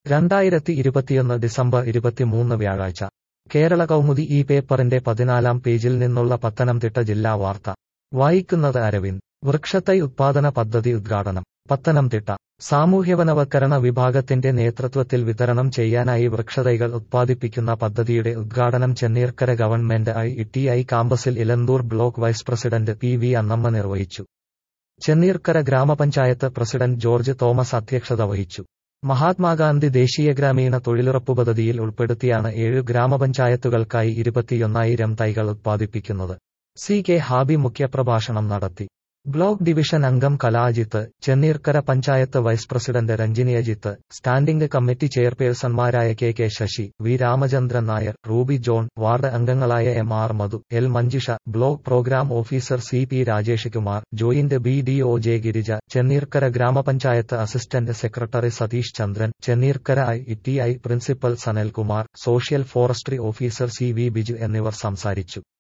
2021 December 23 വ്യാഴാഴ്ച കേരള കൗമുദി ഈ പേപ്പറിന്റെ 14-ാം പേജിൽ നിന്നുള്ള പത്തനംതിട്ട ജില്ലാ വാർത്ത വായിക്കുന്നത് അരവിന്ദ്. വൃക്ഷത്തൈ ഉത്പാദന പദ്ധതി ഉദ്ഘാടനം. പത്തനംതിട്ട സാമൂഹ്യവനവൽക്കരണ വിഭാഗത്തിന്റെ നേതൃത്വത്തിൽ വിതരണം ചെയ്യാനായി വൃക്ഷതൈകൾ ഉത്പാദിപ്പിക്കുന്ന പദ്ധതിയുടെ ഉദ്ഘാടനം ചെന്നീർക്കര ഗവൺമെന്റ് ITI കാമ്പസിൽ Elanthoor block vice president PV Annamma നിർവഹിച്ചു. ചെന്നീർക്കര ഗ്രാമപഞ്ചായത്ത് പ്രസിഡന്റ് ജോർജ് തോമസ് അധ്യക്ഷത വഹിച്ചു. മഹാത്മാഗാന്ധി ദേശീയ ഗ്രാമീണ തൊഴിലുറപ്പ് പദ്ധതിയിൽ ഉൾപ്പെടുത്തിയാണ് 7 ഗ്രാമപഞ്ചായത്തുകൾക്കായി 21,000 തൈകൾ ഉത്പാദിപ്പിക്കുന്നത്. CK ഹാബി മുഖ്യപ്രഭാഷണം നടത്തി. ബ്ലോക്ക് ഡിവിഷൻ അംഗം Kalajith, Chenneerkara panchayat vice president Ranjini Ajith, standing committee ചെയർപേഴ്സൺമാരായ KK Sasi, V Ramachandran Nair, Ruby John, ward അംഗങ്ങളായ MR Madhu, L Manjusha, block programme officer CP Rajesh Kumar, joint BDO J Girija, Chenneerkara grama panchayat assistant secretary Satheesh Chandran, Chenneerkara ITI principal Sanalkumar, social forestry officer CV Biju എന്നിവർ സംസാരിച്ചു.